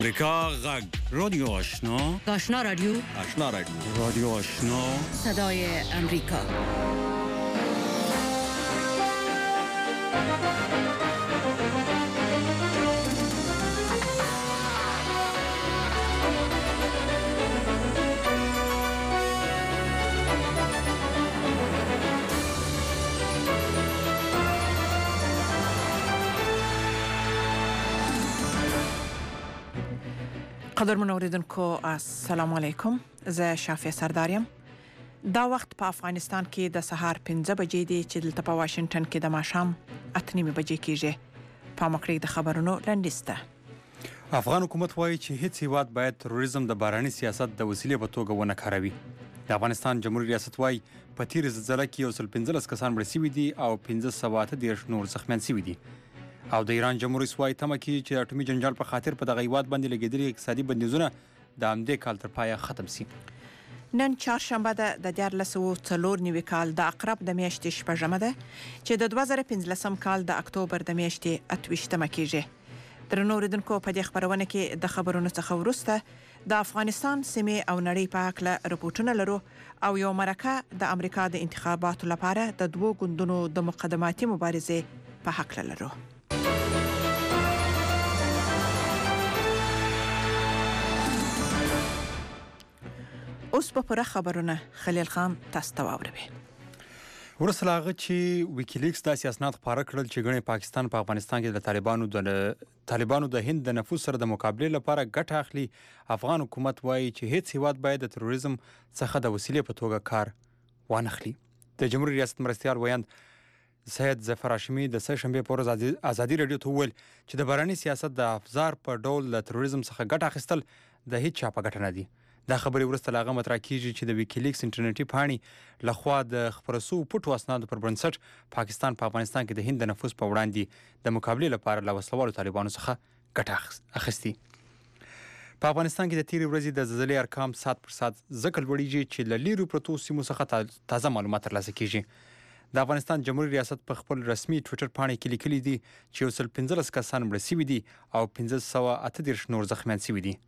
امریکا غږ رادیو آشنا آشنا رادیو رادیو آشنا صدای امریکا. قدرمن اوریدونکو السلام علیکم. زه شافیه سردارم. دا وخت په افغانستان کې د سهار 5 بجې دی چې دلته په واشنگټن کې د ماښام 8:30 بجې کېږي. په مکرې د خبرونو لنډیسته. افغان حکومت وایي چې هیڅ هیواد باید تروریزم د بهرني سیاست د وسیلې په توګه ونه کاروي. د افغانستان جمهوریت ریاست وایي په تیر زلزلې کې 115 کسان مړه شوي دي او 530 نور زخمیان شوي دي. او د ایران جمهوریت رئیس وایي تمه کوي چې اټومي جنجال په خاطر په دغه هیواد باندې لګېدلي اقتصادي بندیزونه د همدې کال تر پایه ختم شي. نن چهارشنبه ده د 1404 کال د عقرب د میاشتې شپږمه ده چې د 2015 کال د اکتوبر د میاشتې 28مه کېږي. درنو اوریدونکو په دې خبرونه کې د خبرونو څخه وروسته د افغانستان سیمې او نړۍ په اړه رپورټونه لرو او یو مرکه د امریکا د انتخاباتو لپاره د دوو ګوندونو د مقدماتي مبارزې په حق لرو. اوس په پوره خبرونه خلیل خان تاسو ته واوروي. ورسره هغه چې ویکیلیکس د اسناد خبره کړل چې ګڼې پاکستان په افغانستان کې د طالبانو د هند د نفوذ سره د مقابلې لپاره ګټه اخلي. افغان حکومت وایي چې هیڅ هیواد باید د تروریزم څخه د وسیلې په توګه کار وانخلي. د جمهوریت ریاست مرستیال ویاند سید ظفر هاشمي د سه شنبې په ورځ ازادي رادیو ته وویل چې د بهرني سیاست د افزار په ډول د تروریزم څخه ګټه اخیستل د هیڅ چا په ګټه نه دي. دا خبرې وروسته له هغه مطرح کیږي چې د ویکیلیکس انټرنیټي پاڼې لخوا د خپرو شویو پټو اسنادو پر بنسټ پاکستان په افغانستان کې د هند د نفوذ په وړاندې د مقابلې لپاره له وسلوالو طالبانو څخه ګټه اخیستې. په افغانستان کې د تیرې ورځې د زلزلې ارقام ساعت پر ساعت ځکه لوړیږي چې له لیرو پرتو سیمو څخه تازه معلومات ترلاسه کیږي. د افغانستان جمهوریت ریاست په خپل رسمي ټویټر پاڼې کې لیکلي دي چې 115 کسان مړه شوي دي او 538 نور زخمیان شوي دي.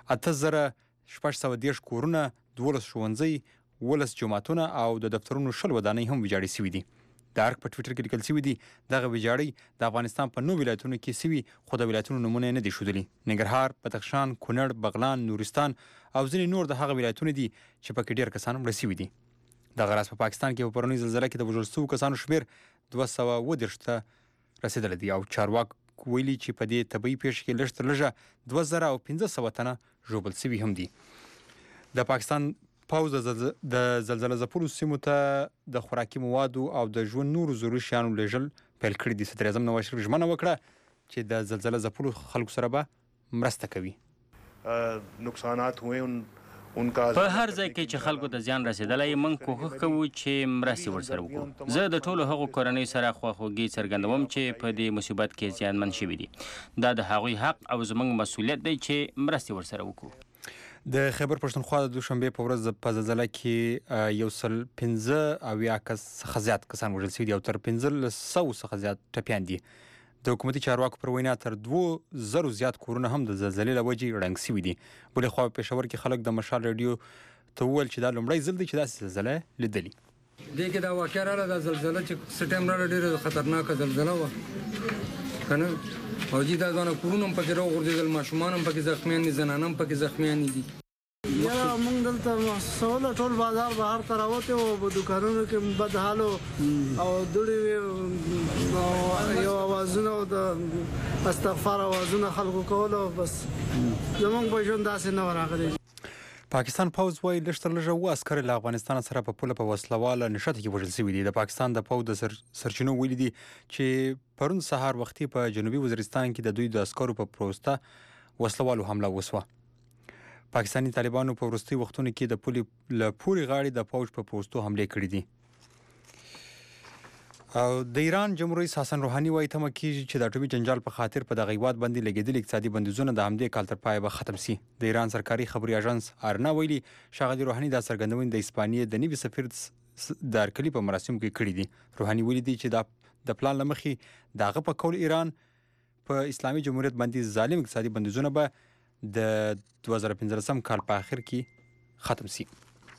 8610 کورونه، 12 ښوونځي، 12 جوماتونه او د دفترونو 10 ودانۍ هم ویجاړې شوي دي. د ارګ په ټویټر کې لیکل شوي دي دغه ویجاړۍ د افغانستان په 9 ولایتونو کې شوي خو د ولایتونو نومونه نه دي ښودلي. ننګرهار، بدخشان، کونړ، بغلان، نورستان او ځینې نور د هغه ولایتونه دي چې پکې ډېر کسان مړه شوي دي. دغه راز په پاکستان کې په پرونۍ زلزلې کې د وژل شویو کسانو شمېر 230 ته رسېدلی دی او چارواکو ویلي چې په دې طبیعي پیښه کې لږ تر لږه 2500 تنه ژوبل شوي هم دي. د پاکستان پوځ د زلزله ځپلو سیمو ته د خوراکي موادو او د ژوند نورو ضروري شیانو لیږل پیل کړي دي. صدر اعظم نواز شریف ژمنه وکړه چې د زلزله ځپلو خلکو سره به مرسته کوي. نقصانات हुए په هر ځای کې چې خلکو ته زیان رسیدلی موږ کوښښ کوو چې مرستې ورسره وکړو. زه د ټولو هغو کورنیو سره خواخوږي څرګندوم چې په دې مصیبت کې زیانمن شوي دي. دا د هغوی حق او زموږ مسؤلیت دی چې مرستې ورسره وکړو. د خیبر پښتونخوا د دوشنبې په ورځ په زلزله کې 115 څخه زیات کسان وژل شوي دي او تر 1500 څخه زیات ټپیان دي. د حکومتي چارواکو پر وینا تر 2000 زیات کورونه هم د زلزلې له وجې ړنګ شوي دي. بلې خوا په پېښور کې خلک د مشال راډیو ته وویل چې دا لومړی ځل دی چې داسې زلزله لیدلي. دې کې دا واقعه راغله د زلزله چې څه ټایم راغله ډېره خطرناکه زلزله وه که نه او جي دا ځوانه کورونه هم پکې راوغورځېدل، ماشومان هم پکې زخمیان دي، زنانه هم پکې زخمیانې دي. یا موږ دلته سوله ټول بازار بهر ته راوتې وو، په دوکانونو کې بد حال او دوړې وې، یو اوازونه او د استغفار اوازونه خلکو کول او بس زموږ په ژوند داسې نه و راغلی. پاکستان پوځ وایي لږ تر لږه 7 عسکر له افغانستان سره په پوله په وسلواله نښته کې وژل شوي دي. د پاکستان د پوځ د سرچینو ویلي دي چې پرون سهار وختي په جنوبي وزیرستان کې د دوی د عسکرو په پروسته وسلوالو حمله وسوه. پاکستاني طالبانو په وروستي وختونو کې د پولې له پورې غاړې د پوځ په پوستو حملې کړې دي. او د ایران جمهوریت رئیس حسن روحاني وایي تمه کیږي چې د اټومي جنجال په خاطر په دغه هیواد باندې لګېدلي اقتصادي بندیزونه د همدې کال تر پایه به ختم شي. د ایران سرکاري خبري اژانس آرنا ویلي ښاغلي روحاني دا څرګندونې د اسپانیې د نوي سفیر د هرکلي په مراسمو کې کړي دي. روحاني ویلي دي چې د پلان له مخې د هغه په قول ایران په اسلامي جمهوریت باندې ظالم اقتصادي بندیزونه به د 2015 کال په آخر کې ختم شي.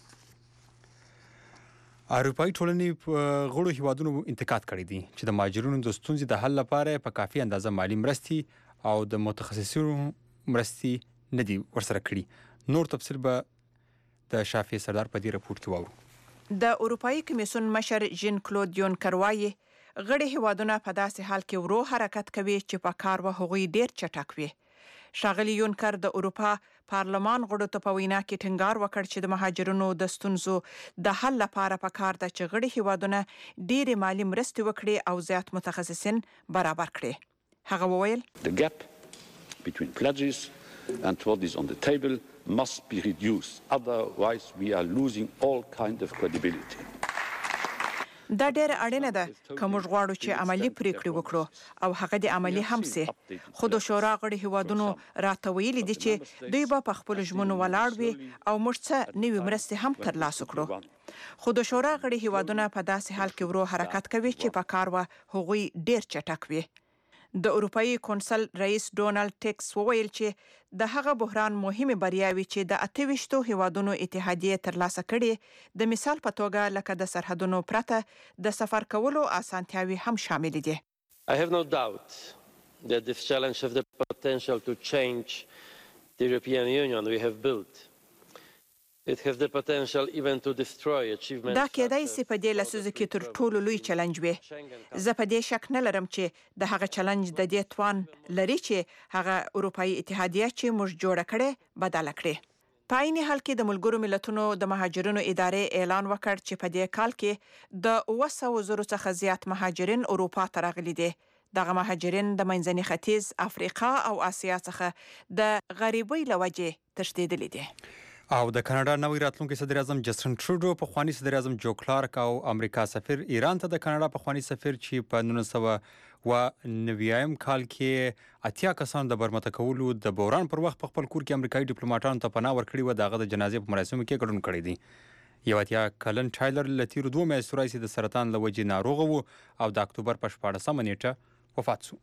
اروپایي ټولنې په غړو هیوادونو انتقاد کړی دی چې د مهاجرینو د ستونزې د حل لپاره په کافي اندازه مالی مرستې او د متخصصینو مرستې نه دي ورسره کړي. نور تفصیل به د شافعي سردار په دې رپورټ کې واورو. د اروپایي کمیسیون مشر ژین کلود یونکر وایي غړي هیوادونه په داسې حال کې ورو حرکت کوي چې په کار و هغوی ډیر چټک وي. ښاغلي یونکر د اروپا پارلمان غړو ته په وینا کې ټینګار وکړ چې د مهاجرینو د ستونزو د حل لپاره پکار ده چې غړي هیوادونه ډېرې مالی مرستې وکړي او زیات متخصصین برابر کړي. هغه وویل The gap between pledges and what is on the table must be reduced. Otherwise we are losing all kind of credibility. دا ډېر اړینه ده که موږ غواړو چې عملی پریکړې وکړو او هغه د عملی هم سي. خو د شورا غړي هیوادونو راته ویلي دي چې دوی به په خپل ژمنو ولاړ وي او موږ څه نوې مرستې هم ترلاسه کړو. خو د شورا غړي هیوادونه په داسې حال کې ورو حرکت کوي چې په کار و هغوی ډېر چټک وي. د اروپایي کونسل رئیس ډونالد ټکس وویل چې د هغه بحران مهمه بریاوي چې د 28 هیوادونو اتحادیه ترلاسه کړي د مثال په توګه لکه د سرحدونو پرته د سفر کولو اسانتیاوي هم شامل دي. I have no doubt that this challenge has the potential to change the European Union we have built. It has the potential even to destroy achievements. دا کېدای شي په دې لسیزه کې تر ټولو لوی چلنج وي. زه په دې شک نه لرم چې د هغه چلنج د دې توان لري چې هغه اروپایي اتحادیه چې موږ جوړه کړې بدله کړي. په عین حال کې د ملګرو ملتونو د مهاجرینو ادارې اعلان وکړ چې په دې کال کې د 200,000 څخه زیات مهاجرین اروپا ته راغلي دي. دغه مهاجرین د منځني ختیځ، افریقا او آسیا څخه د غریبۍ له وجې تښتېدلي دي. او د کاناډا نوی راتلونکي صدر اعظم جسټن ټروډو پخوانی صدر اعظم جو کلارک او امریکا سفیر ایران ته د کاناډا پخوانی سفیر چې په 1990 کال کې 80 کسان د برمته کولو د بوران پر وخت په خپل کور کې امریکایي ډیپلوماټانو ته پناه ورکړي و. دغه د جنازې په مراسمو کې ګډون کړی دی. 80 کلن ټایلر له تیرو 2 میاشتو راهیسې د سرطان له وجې ناروغ و او د اکتوبر په 14 نیټه وفات شو.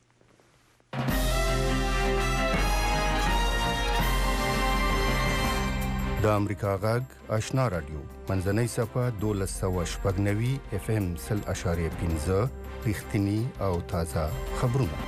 د امریکا غږ آشنا رادیو منځنۍ صفه 1290 FM 0.5 رښتینی او تازه خبرونه.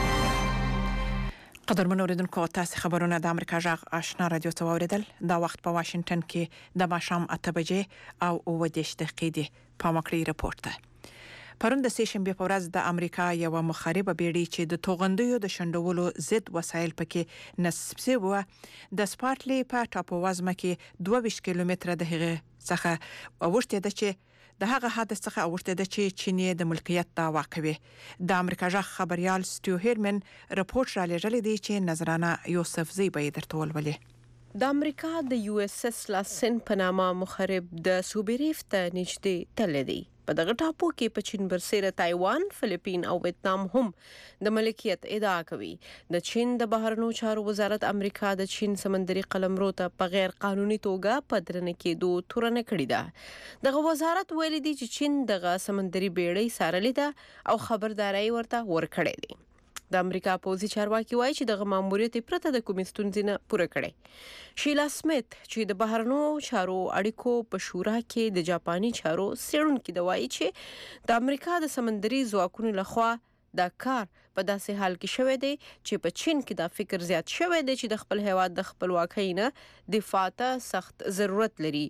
قدرمن اوریدونکو تاسو خبرونه د امریکا غږ آشنا رادیو ته واوریدل. دا وخت په واشنگټن کې د ماښام 8 بجې او 9 دقیقې دي. په مکړی رپورت ده. پرون د سیشنبه په ورځ د امریکا یو مخربه بیړۍ چې د توغندیو د شندولو ضد وسایل پکې نصب شوی و د سپارټلی په ټاپووزمه کې 22 کیلومتره د هغه څخه اوښته ده چې د هغه حادثه څخه اوښته ده چې چین د ملکیت دعوا کوي. د امریکا غږ خبريال سټیو هیرمن رپورټ را لېږلی دی چې نظرانه یوسف زی به درته ولولي. د امریکا د یو اس اس لاسن په نامه مخرب د سوبریف ته نږدې تللی دی. په دغه ټاپو کې په چین برسېره تایوان، فلیپین او ویتنام هم د ملکیت ادعا کوي. د چین د بهرنیو چارو وزارت امریکا د چین سمندري قلمرو ته په غیر قانوني توګه په درنه کېدو تورنه کړې ده. دغه وزارت ویلي دی چې چین دغه سمندري بیړۍ څارلې ده او خبرداري ورته ورکړې ده. د امریکا پوځي چارواکي وایي چې دغه ماموریت پرته د کومې ستونزې نه پوره کړي. شیلا سمیت چې د بهرنیو چارو اړیکو په شورا کې د جاپاني چارو څېړونکي دی وایي چې د امریکا د سمندري ځواکونو لخوا دا کار په داسې حال کې شوی دی چې په چین کې دا فکر زیات شوی دی چې د خپل هیواد د خپلواکۍ نه دفاع ته سخت ضرورت لري.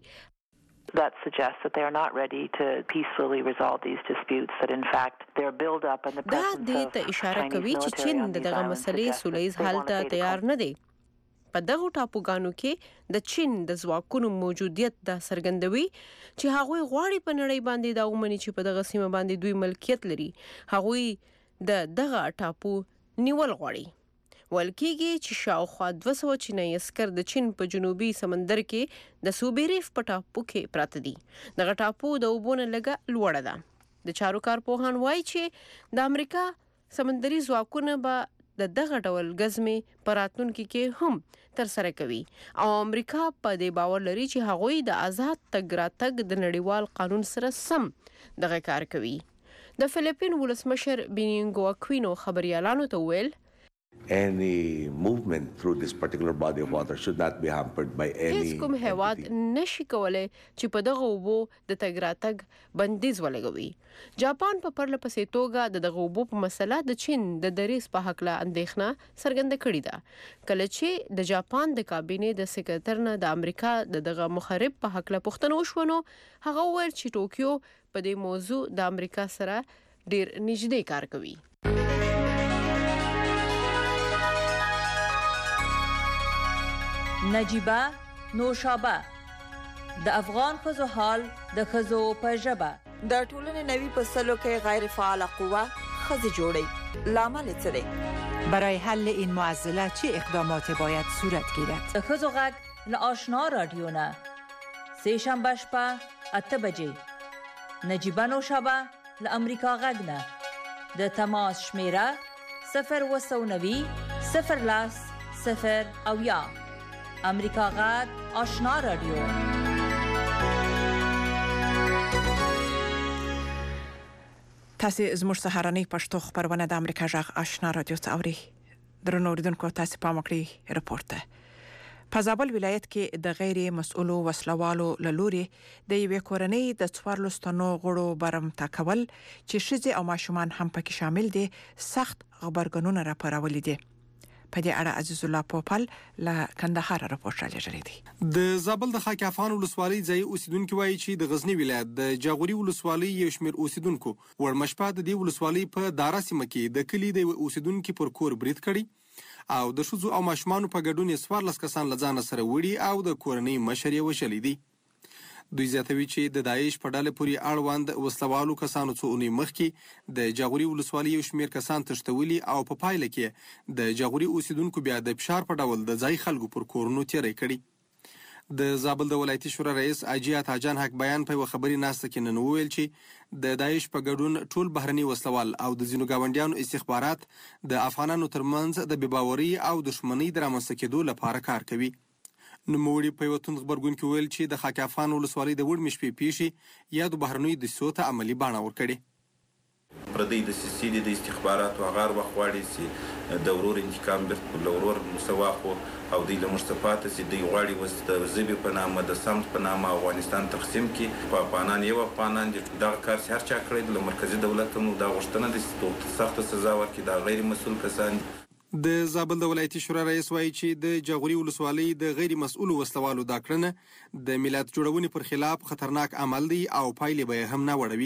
That suggests that they are not ready to peacefully resolve these disputes, that in fact their build up and the presence of Chinese اشاره کوي چې چین دغه مسلې سولهییز حل ته تیار نه دی. په دغه ټاپوګانو کې د چین د ځواکونو موجودیت د څرګندوي چې هغوی غواړي په نړۍ باندې دا ومني چې په دغه سیمه باندې دوی ملکیت لري. هغوی دغه ټاپو نیول غواړي. ولکېږي چې شاوخوا 200 چینایي عسکر د چین په جنوبي سمندر کې د سوبریف په ټاپو کې پراته دي. دغه ټاپو د اوبو نه لږه لوړه ده. د چارو کارپوهان وایي چې د امریکا سمندري ځواکونه به دغه ډول غزمې په راتلونکي کې هم ترسره کوي او امریکا په دې باور لري چې هغوی د آزاد تګ راتګ د نړیوال قانون سره سم دغه کار کوي. د فلیپین ولسمشر بینینګو اکوینو خبريالانو ته ویل Any movement through this particular body of water should not be hampered by any. هیڅ کوم هیواد نشي کولای چې په دغه اوبو د تګ راتګ بندیز ولګوي. جاپان په پرله پسې توګه د دغه اوبو په مسله د چین د دریځ په هکله اندېښنه څرګنده کړې ده. کله چې د جاپان د کابینې د سکرټر نه د امریکا د دغه مخرب په هکله پوښتنه وشوه نو هغه وویل چې ټوکیو په دې موضوع د امریکا سره ډیر نږدې کار کوي. نجیبه نوشابه د افغان ښځو حال د ښځو په ژبه. د ټولنې نوي په سلو کې غیر فعال قوه ښځې جوړي. لامل څه دی؟ برای حل این معضله چه اقدامات باید صورت گیرد؟ د ښځو غږ له آشنا رادیو نه سه شنبه شپه 8 بجې. نجیبه نوشابه له امریکا غږ نه د تماس شمیره 090 010 0 امریکا غږ آشنا رادیو. تاسو زموږ سهارنۍ پښتو خبرونه د امریکا غږ آشنا رادیو ته اورئ. درنو اوریدونکو تاسو پام وکړئ رپورت ته. په زابل ولایت کې د غیر مسؤلو وسلوالو له لوري د یوې کورنۍ د 14 تنو غړو برمته کول چې ښځې او ماشومان هم پکې شامل دي سخت خبرګونونه راپارولي دي. په دې اړه عزیز الله پوپل له کندهار راپور راغلی دی. د زابل د خاکافان ولسوالۍ ځای اوسیدونکو وایي چې د غزنی ولایت د جاغوري ولسوالۍ یو شمېر اوسیدونکو ورمشپه د دې ولسوالۍ په دارا سیمه کې د کلی د اوسیدونکو پر کور برید کړي او د ښځو او ماشومانو په ګډون 14 کسان له ځان سره وړي او د کورنۍ مشر یې وشلې دي. دوی زیاتوي چې د داعش په ډله پورې اړوند وسلوالو کسانو څو اونۍ مخکې د جاغوري ولسوالۍ یو شمېر کسان تښتولي او په پایله کې د جاغوري اوسیدونکو بیا د فشار په ډول د ځای خلکو پر کورونو تیری کړي. د زابل د ولایتي شورا رئیس اجي عطاجان حق بیان په خبري ناسته کې نن وویل چې د داعش په ګډون ټول بهرني وسلوال او د ځینو گاونډیانو استخبارات د افغانانو ترمنځ د بېباوري او دښمنۍ د رامنځته کېدو لپاره کار کوي. نوموړي په یو توند خبرګون کې ویل چې د خاکافان ولسوالۍ د وړمې شپې پیښې یا د بهرنیو دسیسو ته عملي بڼه ورکړې. پردۍ دسیسې دي د استخباراتو هغه وخت غواړي چې د ورور انتقام بیرته له ورور مسواخو او دوی له موږ څخه پاتې شي. دوی غواړي اوس د ژبې په نامه د سمت په نامه افغانستان تقسیم کړي. په افغانان یو افغانان دي. دغه کار چې هر چا کړی له مرکزي دولت هم دا غوښتنه ده چې سخته سزا ورکړي. دا غیر مسؤل کسان دي. د زابل د ولایتي شورا رئیس وایي چې د جاغوري ولسوالۍ د غیر مسؤلو وسلوالو دا کړنه د ملت جوړونې پر خلاف خطرناک عمل دی او پایلې به هم نه وړوي.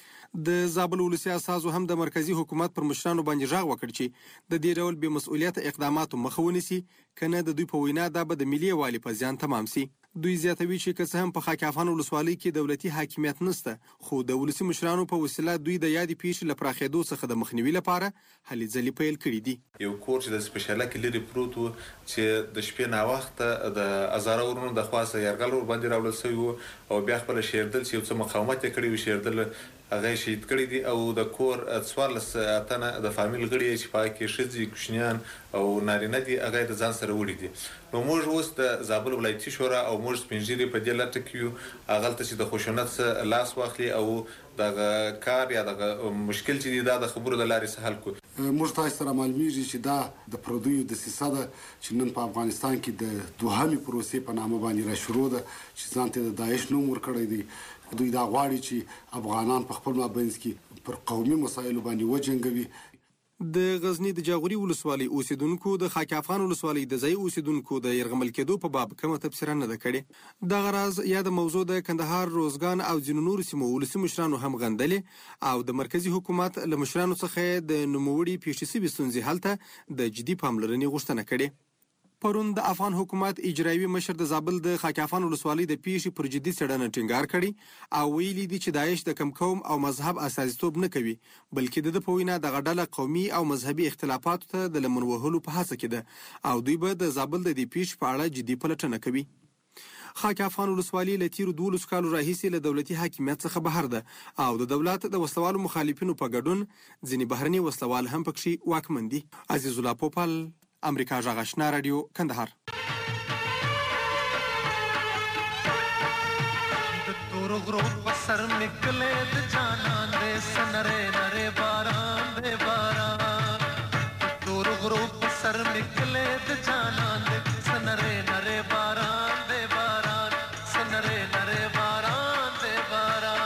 د زابل ولسي اساسو هم د مرکزی حکومت پر مشرانو باندې ژغ وکړ چې د دې ډول بې مسؤلیت اقداماتو مخه ونیسي کنه د دوی په وینا دا به د ملي یووالي په زیان تمام سي. دوی زیاتوي چې که څه هم په خاکافان ولسوالۍ کې دولتي حاکمیت نشته خو د ولسي مشرانو په وسیله دوی د یادې پیښې له پراخېدو څخه د مخنیوي لپاره هلې ځلې پیل کړي دي. یو کور چې د سپیشاله کې لري پروت و چې د شپې ناوخته د هزاره ورونو د خواسته یرغل ور باندې راوړل شوی و او بیا خپل شیردل چې یو څه مقاومت یې کړی و شیردل هغه شهید کړی دي او د کور 14 تنه د فامیل غړي چې پای کې ښځې کوچنیان او نارینه دي هغه د ځان سره وړي دي. نو موږ اوس د زابل ولایتي شورا او موږ سپینږیري په دې لټه کې یو هغه ته چې د خشونت لاس واخلي او دغه کار یا دغه مشکل چې دا د خبرو د لارې حل کړو. موږ تاسو سره معلومیږي چې دا د پردیو د دسیسه ده چې نن په افغانستان کې د دوهمې پروسې په نامه باندې را شروع ده چې ځان ته د داعش نوم ورکړی دی. دوی دا غواړي چې افغانان په خپل مابینځ کې پر قومي مسایلو باندې وجنګوي. د غزنی د جاغوري ولسوالۍ اوسیدونکو د خاکافان ولسوالۍ د ځای اوسیدونکو د یرغمل کېدو په باب کومه تبصره نه ده کړې. دغه راز یا د موضوع د کندهار روزګان او ځینو نورو سیمو ولسي مشرانو هم غندلې او د مرکزی حکومت له مشرانو څخه د نوموړي پیښې سوي ستونزې حل ته د جدي پاملرنې غوښتنه کړې. پرون د افغان حکومت اجرایوي مشر د زابل د خاکافان ولسوالۍ د پیښې پر جدي څېړنه ټینګار کړي او ویلي دي چې داعش د کم قوم او مذهب استازیتوب نه کوي بلکې د په وینا دغه ډله قومي او مذهبي اختلافاتو ته د لمن وهلو په هڅه کې ده او دوی به د زابل د دې پیښې په اړه جدي پلټنه کوي. خاکافان ولسوالۍ له تیرو 12 کالو راهیسې له دولتي حاکمیت څخه بهر ده او د دولت د وسلوالو مخالفینو په ګډون ځینې بهرني وسلوال هم پکې واکمن دي. عزیز الله پوپل، امریکا غږ آشنا رادیو، کندهار. تور غرو سر نکلے د جانان دے سنرے نرے باران دے باران تور غرو सर निकले द जानान दे सनरे नरे बारान दे बारान सनरे नरे बारान दे बारान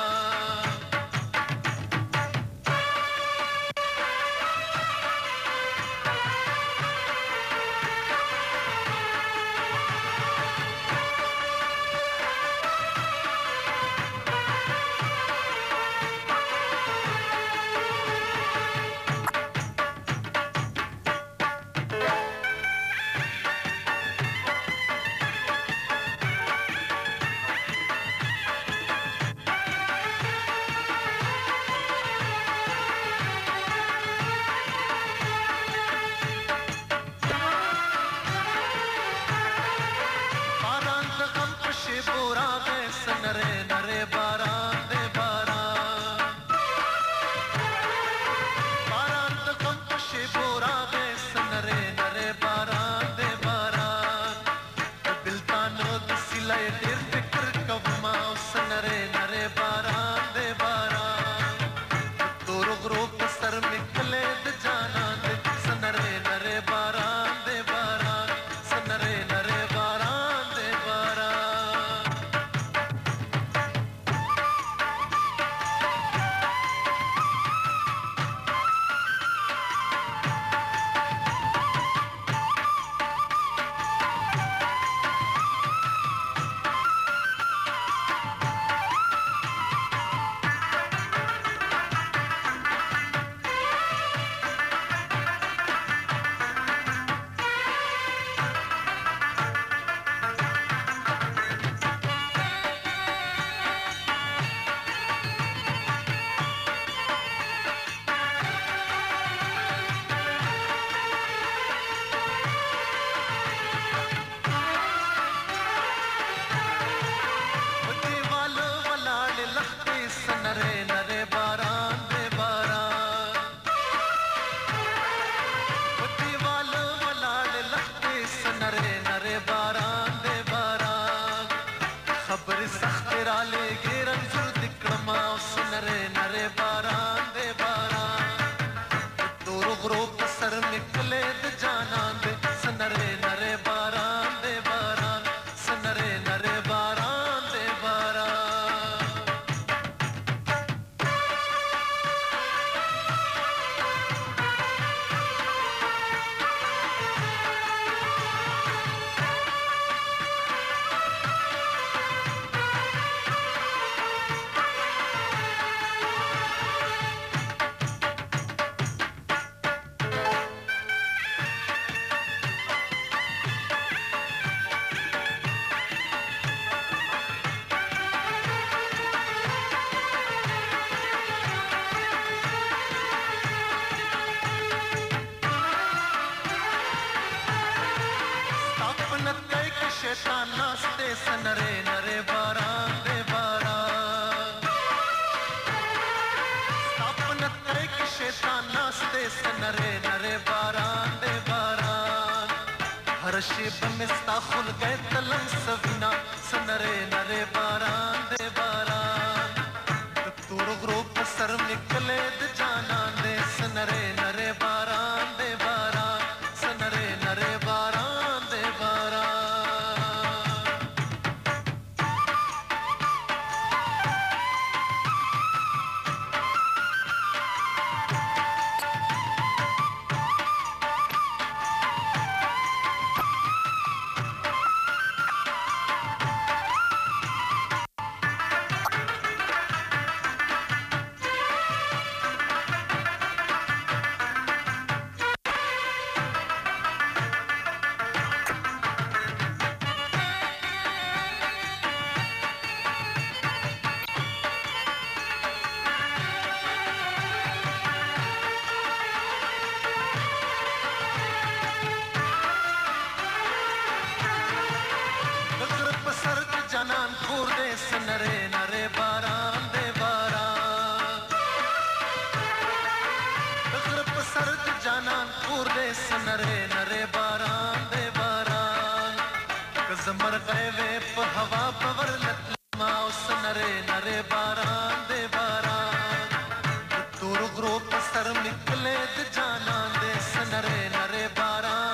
زمر غیوه په هوا باور لتلما او سنره نره باران دے باران تور غرو په سر نکلے د جانان دے سنره نره باران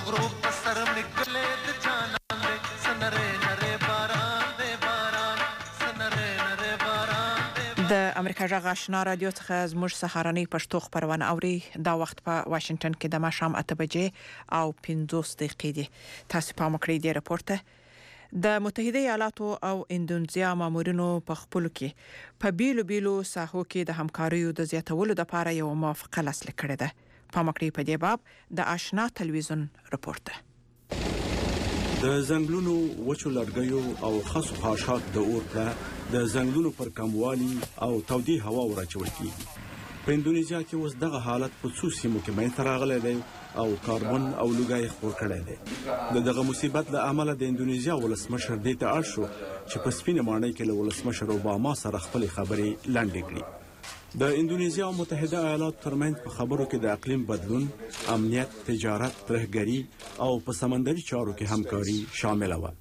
روغ روغ پسر مکلے د جانان دے سنرے نرے باران دے باران سنرے نرے باران دے د امریکا جغ آشنا رادیو څخه زموږ سهارنۍ پښتو خبرونه اوري دا وخت په واشنگټن کې د ماښام 8 بجې او 50 دقیقې دي تاسو په مکړې دی راپورته د متحده ایالاتو او اندونیزیا مامورینو په خپل کې په بیلو بیلو ساحو کې د همکاریو د زیاتولو لپاره یو موافقه لاسلیک کړې ده په مکړې په دې باب د آشنا تلویزیون راپورته د زنګلونو وچو لرګیو او خاصو خاشاک د اور په د زنګلونو پر کموالي او تودي هوا ورچول کیږي په اندونیزیا کې اوس دغه حالت په څو سیمو کې مې تراغله دی او کاربن او لوګای خپور کړی دی دغه مصیبت له امله د اندونیزیا ولسمشر د ته اړ شو چې په سپینه ماڼۍ کې له ولسمشر اوباما سره خپل خبرې لاندې کړي د اندونیزیا او متحده ایالاتو ترمنځ په خبرو کې د اقلیم بدلون، امنیت، تجارت، ترهګري او په سمندري چارو کې همکاري شامل و.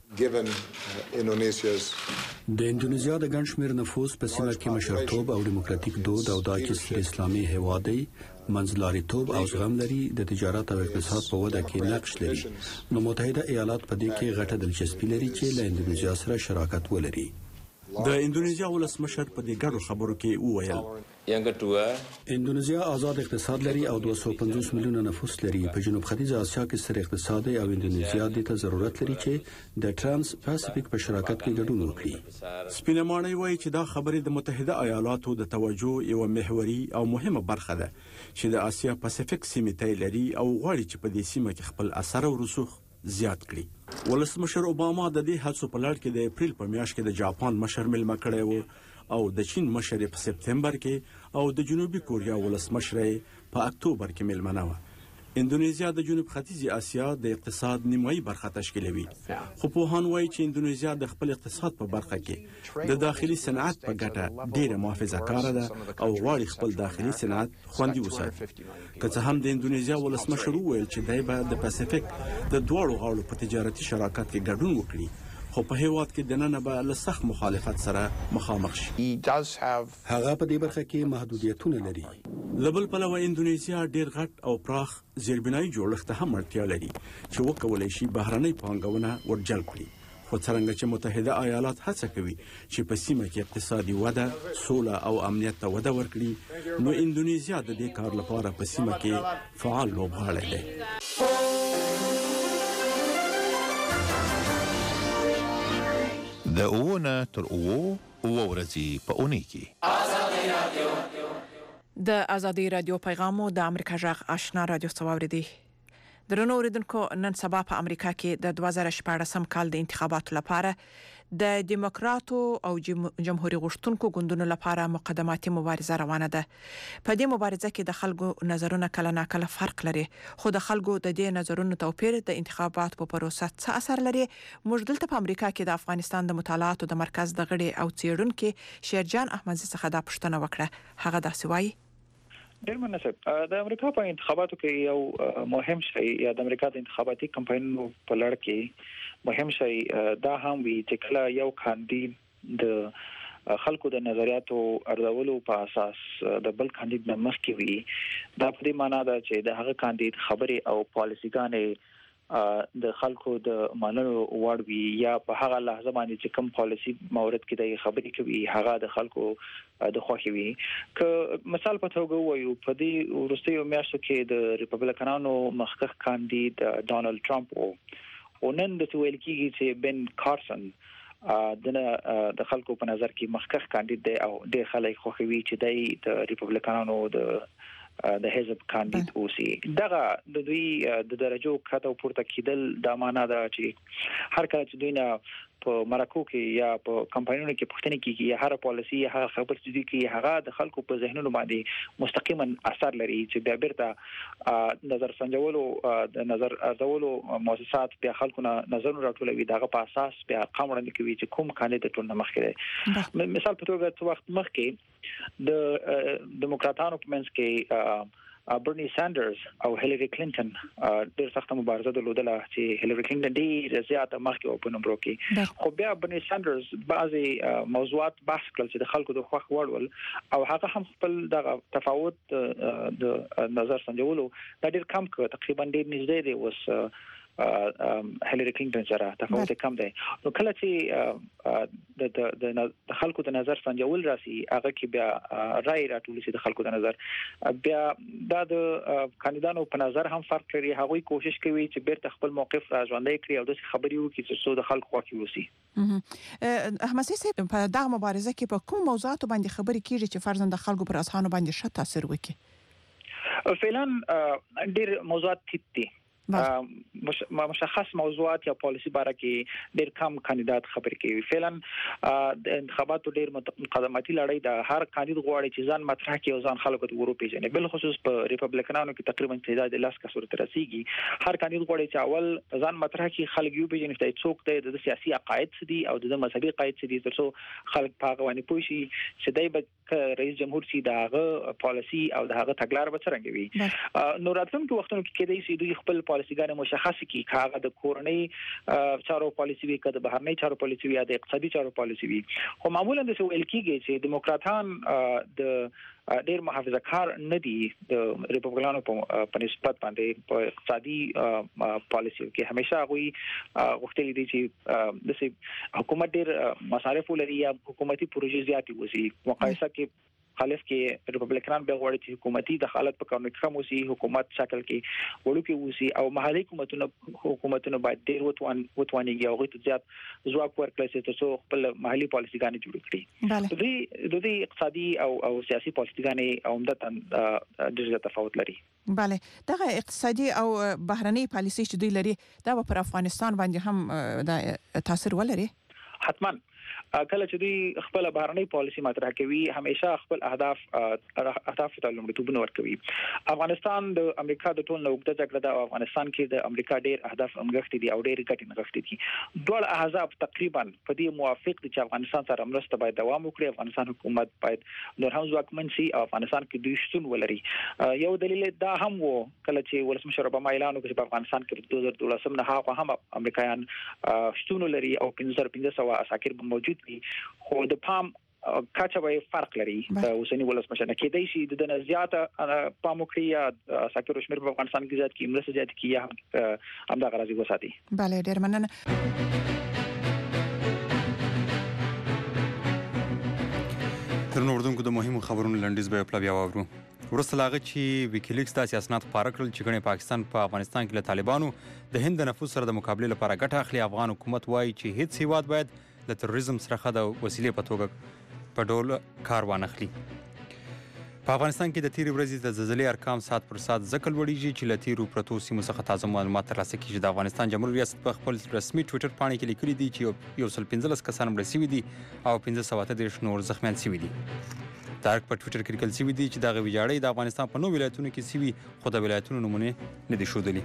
د اندونیزیا د ګڼ شمېر نفوس په سیمه کې مشرتوب او دیموکراتیک دود او دا چې اسلامي هیواد دی منځلاریتوب او زغم لري د تجارت او اقتصاد په وده کې نقش لري نو متحده ایالات په دې کې غټه دلچسپي لري چې له اندونیزیا سره شراکت ولري. د اندونیزیا ولسمشر په دې ګډو خبرو کې وویل اندونیزیا آزاد اقتصاد لري او 250 میلیونه نفوس لري په جنوب ختیځ اسیا کې ستر اقتصاد او اندونیزیا د ته ضرورت لري چې د ترانس پاسفیک په شراکت کې ګډون وکړي. سپینه ماڼۍ وایي چې دا خبرې د متحده ایالاتو د توجه یو محوري او مهمه برخه ده چې د اسیا پاسفیک سیمې ته لري او غواړي چې په دې سیمه کې خپل اثر او رسوخ زیات کړي. ولسمشر اوباما د دې هڅو په لړ کې د اپریل په میاشت کې د جاپان مشر ملما کړی و او د چین مشر په سپتمبر کې او د جنوبي کوریا ولسمشر په اکتوبر کې ملمنه و. اندونیزیا د جنوب ختیځ اسیا د اقتصاد نیمایي برخه تشکیلوي خو پوهان وایي چې اندونیزیا د خپل اقتصاد په برخه کې د داخلي صنعت په ګټه ډیره محافظه‌کاره ده او غواړي خپل داخلي صنعت خوندي وساتي. که څه هم د اندونیزیا ولسمشر وویل چې دای به د پاسفیک د دوړو غاړو په تجارتي شراکت کې ګډون وکړي خو په هیواد کې دننه به له سخت مخالفت سره مخامخ شي. هغه په دې برخه کې محدودیتونه لري. لبل پلوه اندونیزیا ډیر غټ او پراخ زیربنایي جوړښت هم اړتیا لري چې وکولای شي بهرنۍ پانګونه ورجلب کړي. خو څنګه چې متحده ایالات هڅه کوي چې په سیمه کې اقتصادي وده، سوله او امنیت ته وده ورکړي نو اندونیزیا د دې کار لپاره په سیمه کې فعال لوبغاړی دی. د اوونه تر اوو ورځې په اونۍ کې د ازادي رادیو پیغامو د امریکا جغ آشنا رادیو څووري درنو اوریدونکو نن سبا په امریکا کې د 2014 کال د انتخاباتو لپاره د دیموکراتو او جمهوریت غوښتونکو ګوندونو لپاره مقدماتي مبارزه روانه ده. په دې مبارزه کې د خلکو نظرونه کله ناکله فرق لري خو د خلکو د دې نظرونو توپیر د انتخابات په پروسه څه اثر لري. موږ دلته په امریکا کې د افغانستان د مطالعاتو د مرکز د غړي او څېړونکو شیرجان احمدزي څخه دا پوښتنه وکړه. هغه داسې وایي ډېر مناسب د امریکا په انتخاباتو کې یو مهم شی یا د امریکا د انتخاباتي کمپاینونو په لړ کې مهم شی دا هم وی چې کله یو کاندید د خلکو د نظریاتو ارزولو په اساس د بل کاندید نه مخکې وي دا په دې معنی ده چې د هغه کاندید خبرې او پالیسيګانې د خلکو د مانلو وړ وي یا په هغه لحظه باندې چې کوم پالیسي مورد کې د خبرې کوي هغه د خلکو د خوښي وي. که مثال په توګه وایو په دې وروستیو میاشتو کې د ریپبلیکنانو مخکښ کاندید ډانلډ ټرمپ او نن د ویل کېږي چې بن کارسن د خلکو په نظر کې مخکښ کاندید دی او ډېر خلک خوښوي چې د ریپبلیکنانو د حزب کاندید اوسي. دغه د دوی د درجو کته پورته کېدل د معنا ده چې هر کله چې دوی نه په مرکو کې یا په کمپاینونو کې پښتني کې یا هر پالیسي یا هر خبر چې دوی کې هغه د خلکو په ذهنونو باندې مستقیما اثر لري چې بیا بیرته نظر سنجولو د نظر ارزولو مؤسسات بیا خلکو نه نظر راټولوي دغه په اساس بیا ارقام وړاندې کوي چې کوم کاندید ټول نه مخکې مثال په توګه څو وخت مخکې د دیموکراتانو په منځ کې برني ساندرز او هیلری کلینټن ډېر سخت مبارزه درلودله چې هیلری کلینټن ډېر زیاته مخکې او په نمبر کې خو بیا برني ساندرز بعضي موضوعات بحث کړل چې د خلکو د خوښ وړ او هغه هم خپل د تفاوت د نظر سنجولو دا ډېر کم کړ تقریبا ډېر نږدې دی اوس هیلری کلینټن سره تفاوت کم دی نو کله چې د خلکو د نظر سنجول راسي هغه کې بیا رائے راټول شي د خلکو د نظر بیا د کاندیدانو په نظر هم فرق لري هغه کوشش کوي چې بیرته خپل موقف را ژوندۍ کړي او د خبري وکړي چې څو د خلکو خوښي وسی احمد سي په دغه مبارزه کې په کوم موضوعات باندې خبري کیږي چې فرضاً د خلکو پر اذهانو باندې ښه تاثیر وکړي فعلا ډېر موضوعات دي مشخص موضوعات یا پالیسی باره کې ډېر کم کاندیدات خبرې کوي فعلا د انتخاباتو ډېر مقدماتي لړۍ د هر کاندید غواړي چې ځان مطرح کړي او ځان خلکو ته وروپیژني بل خصوص په ریپبلیکنانو کې تقریبا تعداد لاس کسور تر رسیدي هر کاندید غواړي چې اول ځان مطرح کړي خلک یو پیژني چې څوک دی د سیاسي عقاید څه دي او د مذهبي عقاید څه دي ترڅو خلک په هغه باندې پوه شي چې دای به رئیس جمهور سي دغه پالیسی او دغه تګلار به څنګه وي نو راتلونکي وختونو کې کېدای شي دوی خپل پالیسيګان مشخص کی کاغه د کورنۍ چارو پالیسی وی کده بهرنۍ چارو پالیسی وی یا د اقتصادي چارو پالیسی وی خو معمولا د ویل کیږي چې دیموکراتان د ډېر محافظه‌کار نه دي د ریپبلیکانو په نسبت باندې په اقتصادي پالیسی کې همیشه غوي غوښتل دي چې د حکومت ډېر مصارف لري یا حکومتي پروژې زیاتې وسی مقایسه کې خالف کې ریپبلیکان به غواړي چې حکومتي دخالت په قانون کې کم وسی حکومت شکل کې وړو کې وسی او محلي حکومتونو باید ډېر وتوانيږي او غوښتل زیات ځواک ورکړي چې تاسو خپل محلي پالیسيګانې جوړ کړئ د دې اقتصادي او سیاسي پالیسيګانې عمدتاً ډېر تفاوت لري بله دغه اقتصادي او بهرنۍ پالیسي چې دوی لري دا پر افغانستان باندې هم د تاثیر ولري حتماً کله چې دوی خپل بهرنۍ پالیسی مطرح کوي همیشه خپل اهداف ته لومړیتوب ورکوي افغانستان د امریکا د ټول نوګته جګړه د افغانستان کې د امریکا ډېر اهداف امغښتي دي او ډېر ګټې نغښتي دي ډول احزاب تقریبا په دې موافق دي چې افغانستان سره مرسته باید دوام وکړي افغانستان حکومت باید نور هم ځواکمن شي او افغانستان کې دوی شتون ولري یو دلیل دا هم وو کله چې ولسمشر اوباما اعلان وکړ چې په افغانستان کې 2012 نه هغه هم امریکایان شتون لري او 1500 عساکر موجود خو د پام کاچا به فرق لري د اوسنی ولسمشر نه کېدای شي د نزياته پام وکړي یا ساکر شمیر په افغانستان کې زیات کې مرسته زیات کې یا هم دا غراضي وساتي bale ډیر مننه تر نوردونکو د مهمو خبرونو لنډیز به خپل بیا واورو ورسته لاغه چې ویکیلیکس د اسناد خبره کړل چې ګڼې پاکستان په افغانستان کې له طالبانو د هند د نفوذ سره د مقابله لپاره ګټه اخلي افغان حکومت وایي چې هیڅ هیواد باید د تروریزم سره خد وسیلې په توګه په ډول کار وانخلي په افغانستان کې د تیرې ورځې د زلزلې ارقام ساعت پر ساعت ځکه لوړیږي چې له تیرو پرتو سیمو څخه تازه معلومات ترلاسه کیږي د افغانستان جمهوریت ریاست په خپل رسمي ټویټر پاڼه کې لیکلي دي چې 115 کسان مړه شوي دي او 1530 نور زخمیان شوي دي تارک په ټویټر کې لیکل شوي دي چې دغه ویجاړۍ د افغانستان په 9 ولایتونو کې شوي خو د ولایتونو نمونه نه دي ښودلي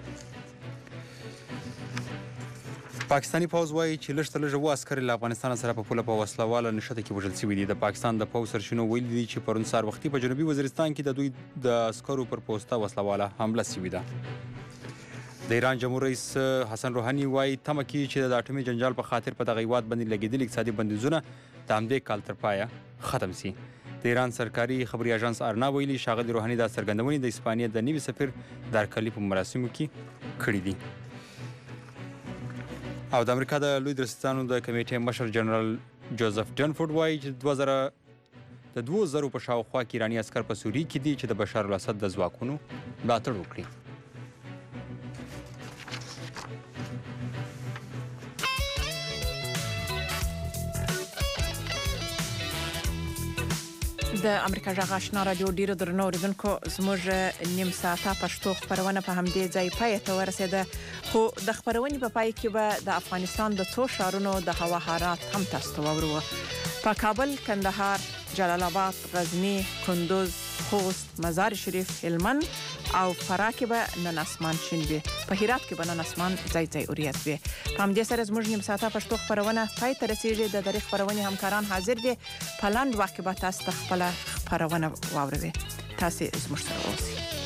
پاکستانی پوځ وایي چې لږ تر لږه عسکر له افغانستان سره په پوله په وسلواله نښته کې وژل شوي دي د پاکستان د پوځ سرچینو ویلي دي چې پرون سهار وختي په جنوبي وزیرستان کې د دوی د عسکرو پر پوسته وسلواله حمله شوې ده د ایران جمهور رئیس حسن روحاني وایي تمه کوي چې د اټومي جنجال په خاطر په دغه هیواد باندې لګېدلي اقتصادي بندیزونه د همدې کال تر پایه ختم شي د ایران سرکاري خبري اژانس ارنا ویلي ښاغلي روحاني دا څرګندونې د اسپانیا د نوي سفیر د هرکلي په مراسمو کې کړي دي او د امریکا د لوی درستانو د کمیټې مشر جنرال جوزف ډنفورد وایي چې 2000 په شاوخوا کې ایراني عسکر په سوریه کې دي چې د بشار الاسد د ځواکونو ملاتړ وکړي د امریکا جغ آشنا رادیو ډیرو درنو اوریدونکو زموږ نیم ساعته پښتو خبرونه په همدې ځای پای ته ورسېده خو د خبرونې په پای کې به د افغانستان د څو ښارونو د هوا حالات هم تاسو ته واورو په کابل، کندهار، جلال آباد، غزنی، کندوز، خوست، مزار شریف، هلمند او فراه کې به نن اسمان شین وي په هرات کې به نن اسمان ځای ځای اوریات وي په همدې سره زموږ نیم ساعته پښتو خبرونه پای ته رسیږي د دغه خبرونې همکاران حاضر دي په لاند وخت کې به تاسو خپل خبرونه واوروي تاسو زموږ سره اوسئ